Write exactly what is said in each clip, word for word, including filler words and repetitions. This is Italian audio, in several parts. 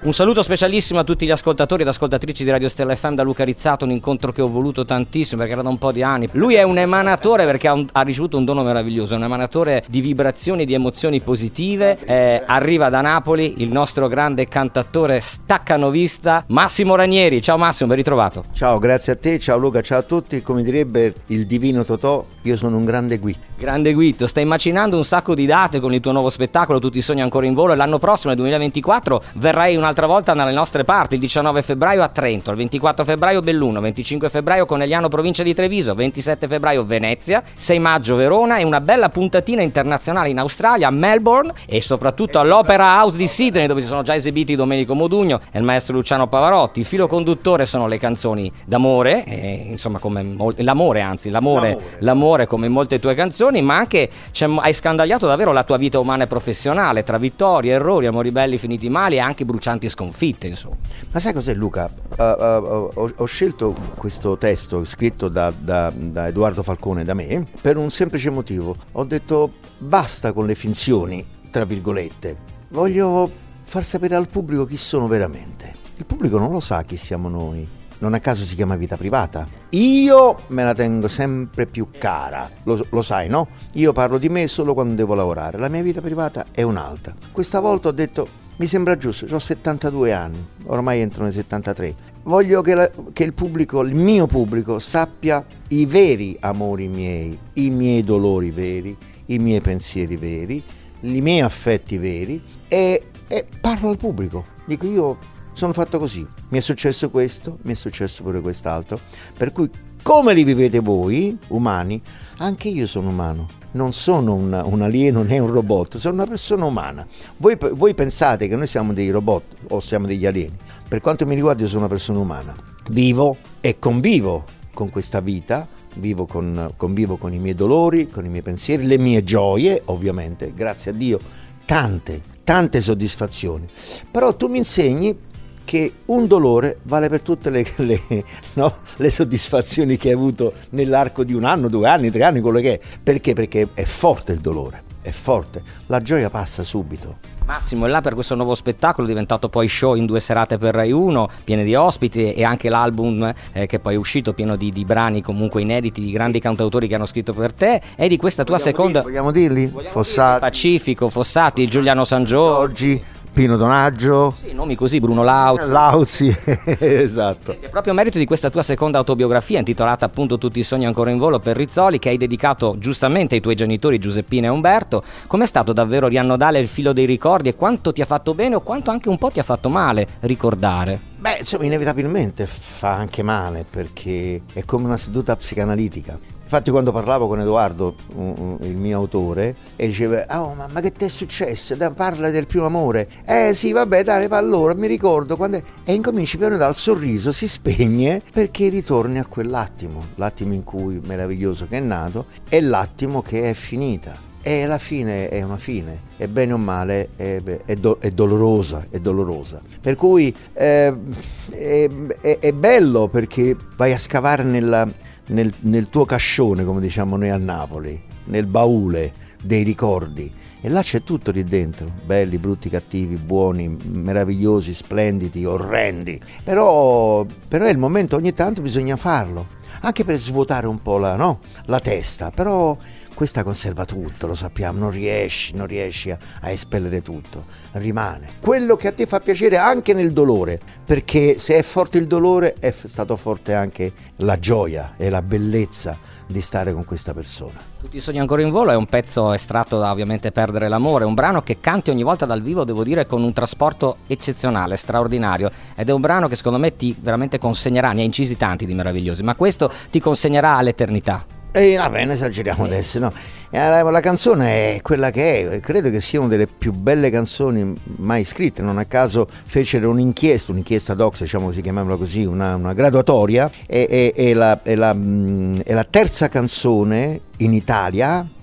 Un saluto specialissimo a tutti gli ascoltatori ed ascoltatrici di Radio Stella F M da Luca Rizzato, un incontro che ho voluto tantissimo perché era da un po' di anni. Lui è un emanatore perché ha, un, ha ricevuto un dono meraviglioso, è un emanatore di vibrazioni, di emozioni positive. Eh, arriva da Napoli il nostro grande cantautore staccanovista Massimo Ranieri. Ciao Massimo, ben ritrovato. Ciao, grazie a te, ciao Luca, ciao a tutti. Come direbbe il divino Totò, io sono un grande Guitto. Grande Guitto, stai macinando un sacco di date con il tuo nuovo spettacolo Tutti i sogni ancora in volo, e l'anno prossimo, nel duemilaventiquattro, verrai un'altra volta dalle nostre parti, il diciannove febbraio a Trento, il ventiquattro febbraio Belluno, venticinque febbraio Conegliano, provincia di Treviso, ventisette febbraio Venezia, sei maggio Verona e una bella puntatina internazionale in Australia, a Melbourne, e soprattutto all'Opera House di Sydney, dove si sono già esibiti Domenico Modugno e il maestro Luciano Pavarotti. Il filo conduttore sono le canzoni d'amore, eh, insomma come mol- l'amore anzi, l'amore, l'amore, l'amore come in molte tue canzoni, ma anche cioè, hai scandagliato davvero la tua vita umana e professionale, tra vittorie, errori, amori belli finiti male e anche brucianti sconfitte, insomma. Ma sai cos'è, Luca? Uh, uh, ho, ho scelto questo testo scritto da, da, da Edoardo Falcone, da me, per un semplice motivo. Ho detto basta con le finzioni, tra virgolette. Voglio far sapere al pubblico chi sono veramente. Il pubblico non lo sa chi siamo noi. Non a caso si chiama vita privata. Io me la tengo sempre più cara, lo, lo sai, no? Io parlo di me solo quando devo lavorare, la mia vita privata è un'altra. Questa volta ho detto, mi sembra giusto, ho settantadue anni, ormai entro nei settantatré. Voglio che, la, che il pubblico, il mio pubblico, sappia i veri amori miei, i miei dolori veri, i miei pensieri veri, i miei affetti veri, e, e parlo al pubblico. Dico, io sono fatto così, mi è successo questo, mi è successo pure quest'altro, per cui come li vivete voi, umani, anche io sono umano, non sono un, un alieno né un robot, sono una persona umana. Voi, voi pensate che noi siamo dei robot o siamo degli alieni? Per quanto mi riguarda io sono una persona umana, vivo e convivo con questa vita, vivo con, convivo con i miei dolori, con i miei pensieri, le mie gioie, ovviamente, grazie a Dio, tante, tante soddisfazioni. Però tu mi insegni che un dolore vale per tutte le, le, no? le soddisfazioni che hai avuto nell'arco di un anno, due anni, tre anni, quello che è. Perché? Perché è forte il dolore, è forte. La gioia passa subito. Massimo è là per questo nuovo spettacolo, diventato poi show in due serate per Rai uno, piene di ospiti, e anche l'album eh, che poi è uscito pieno di, di brani comunque inediti di grandi cantautori che hanno scritto per te, e di questa tua vogliamo seconda... Dirli, vogliamo dirli? Vogliamo Fossati, dirli? Pacifico, Fossati, Giuliano San Giorgi, Pino Donaggio, sì, nomi così, Bruno Lauzi. Lauzi, esatto. È proprio a merito di questa tua seconda autobiografia, intitolata appunto Tutti i sogni ancora in volo, per Rizzoli, che hai dedicato giustamente ai tuoi genitori Giuseppina e Umberto. Com'è stato davvero riannodare il filo dei ricordi, e quanto ti ha fatto bene o quanto anche un po' ti ha fatto male ricordare? Beh, insomma, inevitabilmente fa anche male, perché è come una seduta psicanalitica. Infatti quando parlavo con Edoardo, um, il mio autore, e diceva, oh ma, ma che ti è successo? Da, parla del primo amore. Eh sì, vabbè, dai, allora mi ricordo quando è... E incominci piano dal sorriso, si spegne, perché ritorni a quell'attimo, l'attimo in cui meraviglioso che è nato, e l'attimo che è finita. E la fine è una fine, è bene o male, è, è, do, è dolorosa, è dolorosa. Per cui eh, è, è, è bello, perché vai a scavare nella... Nel, nel tuo cascione, come diciamo noi a Napoli, nel baule dei ricordi, e là c'è tutto lì dentro, belli, brutti, cattivi, buoni, meravigliosi, splendidi, orrendi. Però, però è il momento, ogni tanto bisogna farlo, anche per svuotare un po' la, no? la testa. Però questa conserva tutto, lo sappiamo, non riesci, non riesci a, a espellere tutto, rimane quello che a te fa piacere anche nel dolore, perché se è forte il dolore è stato forte anche la gioia e la bellezza di stare con questa persona. Tutti i sogni ancora in volo è un pezzo estratto da ovviamente Perdere l'amore, un brano che canti ogni volta dal vivo, devo dire, con un trasporto eccezionale, straordinario, ed è un brano che secondo me ti veramente consegnerà, ne ha incisi tanti di meravigliosi, ma questo ti consegnerà all'eternità. E vabbè, noi esageriamo adesso, no? La, la canzone è quella che è, credo che sia una delle più belle canzoni mai scritte. Non a caso fecero un'inchiesta, un'inchiesta dox, diciamo così, chiamiamola così, una, una graduatoria, e, e, e, la, e, la, è la terza canzone in Italia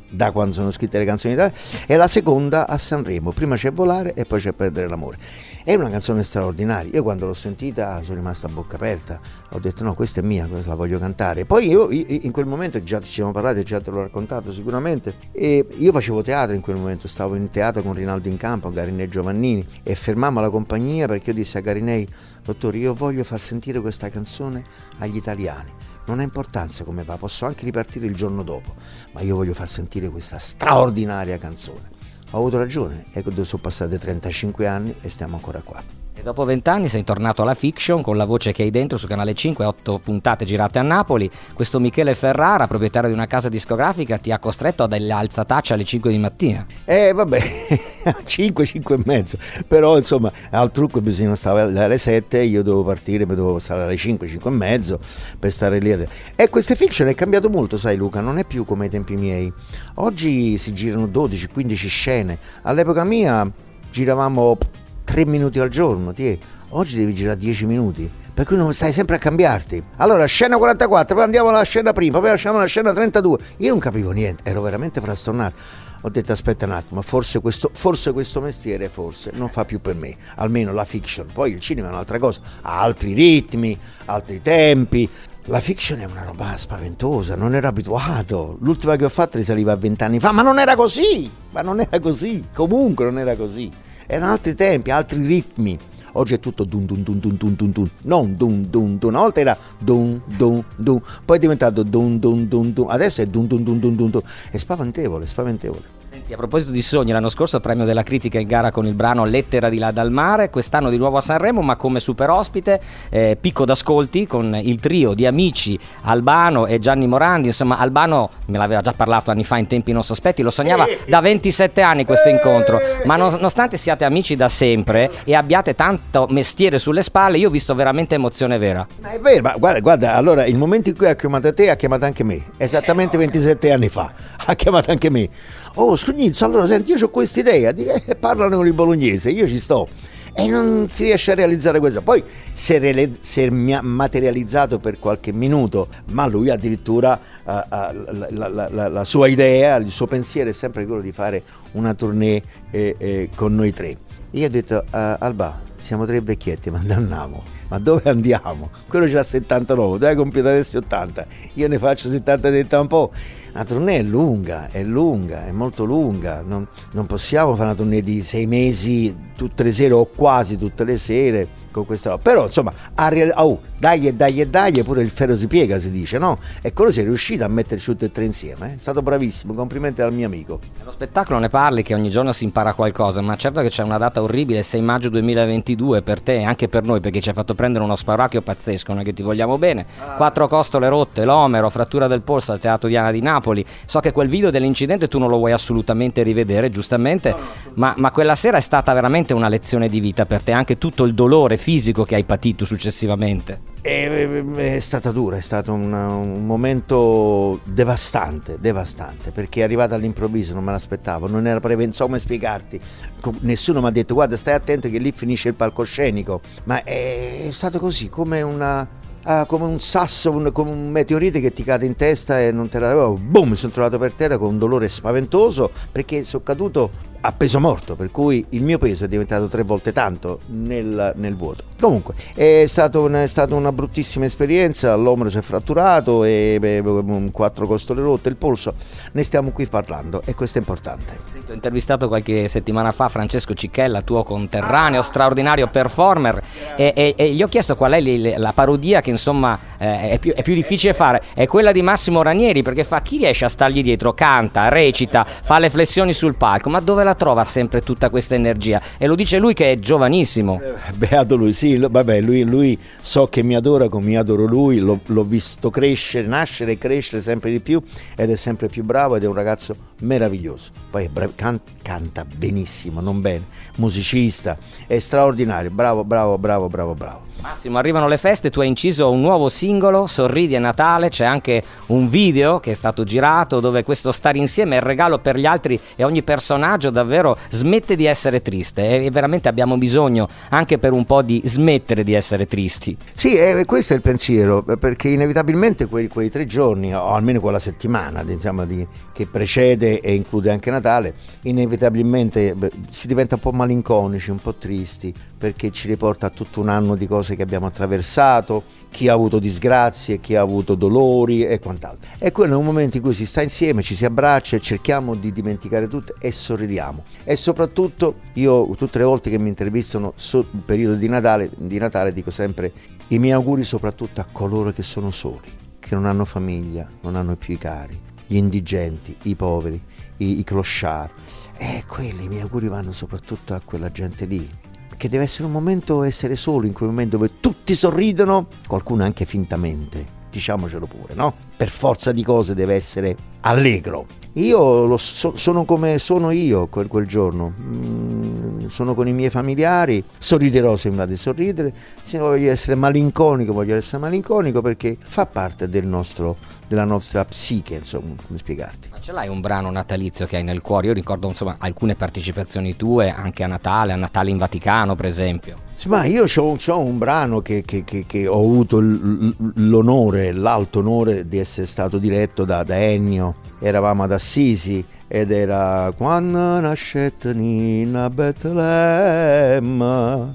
da quando sono scritte le canzoni in Italia, e la seconda a Sanremo. Prima c'è Volare e poi c'è Perdere l'amore. È una canzone straordinaria. Io quando l'ho sentita sono rimasta a bocca aperta, ho detto no, questa è mia, questa la voglio cantare. Poi io in quel momento, già ci siamo parlati, già te l'ho raccontato sicuramente, e io facevo teatro in quel momento, stavo in teatro con Rinaldo Incampo, Garinei Giovannini, e fermammo la compagnia perché io dissi a Garinei: dottore, io voglio far sentire questa canzone agli italiani. Non ha importanza come va, posso anche ripartire il giorno dopo, ma io voglio far sentire questa straordinaria canzone. Ho avuto ragione, e sono passati trentacinque anni e stiamo ancora qua. E dopo vent'anni sei tornato alla fiction con La voce che hai dentro su Canale cinque, otto puntate girate a Napoli. Questo Michele Ferrara, proprietario di una casa discografica, ti ha costretto a delle alzatacce alle cinque di mattina. Eh vabbè, cinque, cinque e mezzo, però insomma al trucco bisogna stare alle sette, io dovevo partire, mi dovevo stare alle cinque, cinque e mezzo per stare lì. E questa fiction è cambiato molto, sai Luca, non è più come ai tempi miei. Oggi si girano dodici, quindici scene, all'epoca mia giravamo tre minuti al giorno, ti è. Oggi devi girare dieci minuti, per cui non stai sempre a cambiarti. Allora scena quarantaquattro, poi andiamo alla scena prima, poi lasciamo la scena trentadue. Io non capivo niente, ero veramente frastornato. Ho detto aspetta un attimo, forse questo, forse questo mestiere forse non fa più per me, almeno la fiction. Poi il cinema è un'altra cosa, ha altri ritmi, altri tempi. La fiction è una roba spaventosa, non ero abituato. L'ultima che ho fatto risaliva a vent'anni fa, ma non era così, ma non era così, comunque non era così. Erano altri tempi, altri ritmi. Oggi è tutto dun dun dun dun dun dun dun, non dun dun dun. Una volta era dun dun dun, poi è diventato dun dun dun dun, adesso è dun dun dun dun dun dun. È spaventevole, spaventevole. Senti, a proposito di sogni, l'anno scorso premio della critica in gara con il brano Lettera di là dal mare, quest'anno di nuovo a Sanremo, ma come super ospite, eh, picco d'ascolti con il trio di amici Albano e Gianni Morandi. Insomma, Albano me l'aveva già parlato anni fa in tempi non sospetti, lo sognava da ventisette anni questo incontro, ma non, nonostante siate amici da sempre e abbiate tanto mestiere sulle spalle, io ho visto veramente emozione vera. Ma è vero, ma guarda, guarda, allora il momento in cui ha chiamato te ha chiamato anche me, esattamente ventisette anni fa, ha chiamato anche me. Oh Scugnizzo, allora senti, io ho questa idea, eh, parlano con il bolognese, io ci sto, e non si riesce a realizzare questo. Poi si è, reali- si è materializzato per qualche minuto, ma lui addirittura uh, uh, la, la, la, la sua idea, il suo pensiero è sempre quello di fare una tournée eh, eh, con noi tre. Io ho detto uh, Alba, siamo tre vecchietti, ma andiamo, ma dove andiamo? Quello c'ha settantanove, tu hai compiuto adesso ottanta, io ne faccio settanta, detta un po'. La tournée è lunga, è lunga, è molto lunga, non, non possiamo fare una tournée di sei mesi tutte le sere o quasi tutte le sere con questa roba. Però insomma, a real- oh, dai e dai e dai, pure il ferro si piega, si dice, no? E quello si è riuscito a metterci tutte e tre insieme, eh? È stato bravissimo, complimenti al mio amico. Nello spettacolo ne parli che ogni giorno si impara qualcosa, ma certo che c'è una data orribile, sei maggio duemilaventidue, per te e anche per noi, perché ci hai fatto prendere uno spauracchio pazzesco, noi che ti vogliamo bene. Ah. Quattro costole rotte, l'omero, frattura del polso al Teatro Diana di Napoli. So che quel video dell'incidente tu non lo vuoi assolutamente rivedere, giustamente, no, no, ma, ma quella sera è stata veramente una lezione di vita per te, anche tutto il dolore fisico che hai patito successivamente. È, è stata dura, è stato un, un momento devastante, devastante, perché è arrivata all'improvviso, non me l'aspettavo, non era previsto, non so come spiegarti, nessuno mi ha detto guarda stai attento che lì finisce il palcoscenico, ma è, è stato così, come una... Ah, come un sasso, un, come un meteorite che ti cade in testa e non te la... Oh, boom, mi sono trovato per terra con un dolore spaventoso perché sono caduto a peso morto, per cui il mio peso è diventato tre volte tanto nel, nel vuoto. Comunque è stato una, è stata una bruttissima esperienza, l'omero si è fratturato e beh, quattro costole rotte, il polso, ne stiamo qui parlando e questo è importante. Ho intervistato qualche settimana fa Francesco Cicchella, tuo conterraneo, ah, straordinario performer, e, e, e gli ho chiesto qual è li, la parodia che insomma eh, è, più, è più difficile fare, è quella di Massimo Ranieri, perché fa chi riesce a stargli dietro, canta, recita, fa le flessioni sul palco, ma dove la trova sempre tutta questa energia? E lo dice lui che è giovanissimo. Beato lui, sì, vabbè, lui, lui so che mi adora come mi adoro lui, l'ho, l'ho visto crescere, nascere e crescere sempre di più ed è sempre più bravo ed è un ragazzo meraviglioso. Poi è bravo, can, canta benissimo, non bene, musicista, è straordinario, bravo, bravo, bravo, bravo, bravo. Massimo, arrivano le feste, tu hai inciso un nuovo singolo, Sorridi è Natale, c'è anche un video che è stato girato dove questo stare insieme è il regalo per gli altri e ogni personaggio davvero smette di essere triste e veramente abbiamo bisogno anche per un po' di smettere di essere tristi. Sì, eh, questo è il pensiero, perché inevitabilmente quei, quei tre giorni, o almeno quella settimana diciamo, di, che precede e include anche Natale, inevitabilmente beh, si diventa un po' malinconici, un po' tristi, perché ci riporta a tutto un anno di cose che abbiamo attraversato, chi ha avuto disgrazie, chi ha avuto dolori e quant'altro. E quello è un momento in cui si sta insieme, ci si abbraccia e cerchiamo di dimenticare tutto e sorridiamo. E soprattutto io tutte le volte che mi intervistano sul periodo di Natale, di Natale dico sempre i miei auguri soprattutto a coloro che sono soli, che non hanno famiglia, non hanno più i cari, gli indigenti, i poveri, i, i clochard. E quelli, i miei auguri vanno soprattutto a quella gente lì, che deve essere un momento essere solo, in quel momento dove tutti sorridono, qualcuno anche fintamente, diciamocelo pure, no? Per forza di cose deve essere allegro. Io lo so, sono come sono io quel, quel giorno, mm, sono con i miei familiari, sorriderò se mi va di sorridere, se voglio essere malinconico voglio essere malinconico perché fa parte del nostro, della nostra psiche, insomma, come spiegarti. Ma ce l'hai un brano natalizio che hai nel cuore? Io ricordo insomma alcune partecipazioni tue anche a Natale, a Natale in Vaticano per esempio. Ma io ho un brano che, che, che, che ho avuto l'onore, l'alto onore di essere stato diretto da, da Ennio. Eravamo ad Assisi ed era Quando nascette Nina Betlemme.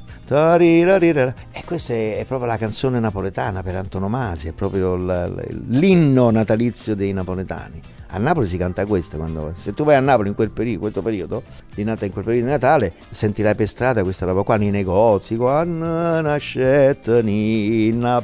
E questa è, è proprio la canzone napoletana per antonomasia, è proprio l'inno natalizio dei napoletani. A Napoli si canta questa, quando, se tu vai a Napoli in quel periodo, questo periodo di Natale, in quel periodo di Natale, sentirai per strada questa roba qua nei negozi, quando nascette Nina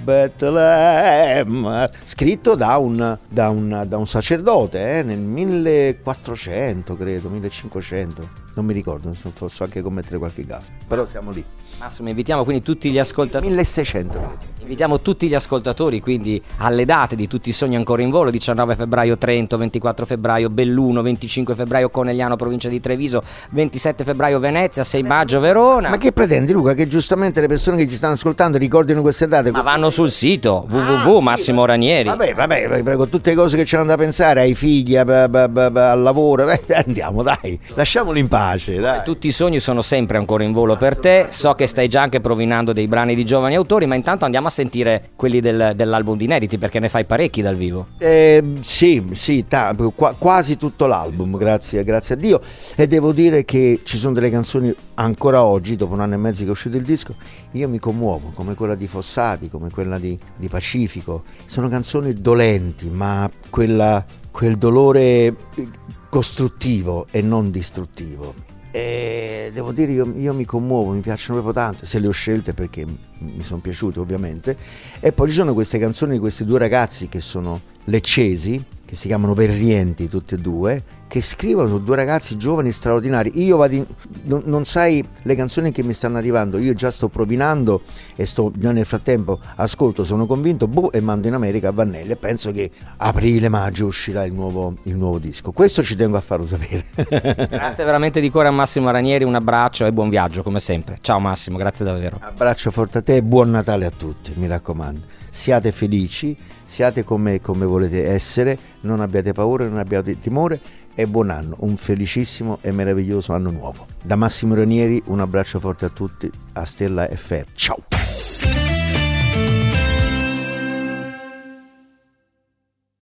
Betlemme, scritto da un, da un, da un sacerdote eh, nel millequattrocento, credo, millecinquecento, non mi ricordo, posso anche commettere qualche gaffa, però siamo lì. Massimo, invitiamo quindi tutti gli ascoltatori. milleseicento credo. Invitiamo tutti gli ascoltatori quindi alle date di Tutti i sogni ancora in volo: diciannove febbraio Trento, ventiquattro febbraio Belluno, venticinque febbraio Conegliano, provincia di Treviso, ventisette febbraio Venezia, sei maggio Verona. Ma che pretendi, Luca? Che giustamente le persone che ci stanno ascoltando ricordino queste date? Ma vanno sul sito w w w punto massimo ranieri. Vabbè, vabbè, con tutte le cose che c'hanno da pensare, ai figli, a, a, a, a, al lavoro, andiamo dai, lasciamoli in pace, dai. Tutti i sogni sono sempre ancora in volo per te, so che stai già anche provinando dei brani di giovani autori, ma intanto andiamo a sentire quelli del, dell'album di inediti, perché ne fai parecchi dal vivo. Eh, sì, sì, ta, qua, quasi tutto l'album, grazie, grazie a Dio, e devo dire che ci sono delle canzoni ancora oggi, dopo un anno e mezzo che è uscito il disco, io mi commuovo, come quella di Fossati, come quella di, di Pacifico. Sono canzoni dolenti, ma quella, quel dolore costruttivo e non distruttivo. E devo dire io, io mi commuovo, mi piacciono proprio tante, se le ho scelte perché mi sono piaciute ovviamente. E poi ci sono queste canzoni di questi due ragazzi che sono leccesi, che si chiamano Verrienti tutti e due, che scrivono su due ragazzi giovani straordinari. Io vado in, non, non sai le canzoni che mi stanno arrivando, io già sto provinando e sto nel frattempo ascolto, sono convinto, boh, e mando in America a Vannelli e penso che aprile maggio uscirà il nuovo, il nuovo disco. Questo ci tengo a farlo sapere. Grazie veramente di cuore a Massimo Ranieri, un abbraccio e buon viaggio come sempre. Ciao Massimo, grazie davvero. Abbraccio forte a te e buon Natale a tutti, mi raccomando. Siate felici, siate come, come volete essere, non abbiate paura, non abbiate timore e buon anno, un felicissimo e meraviglioso anno nuovo. Da Massimo Ranieri un abbraccio forte a tutti, a Stella F M. Ciao!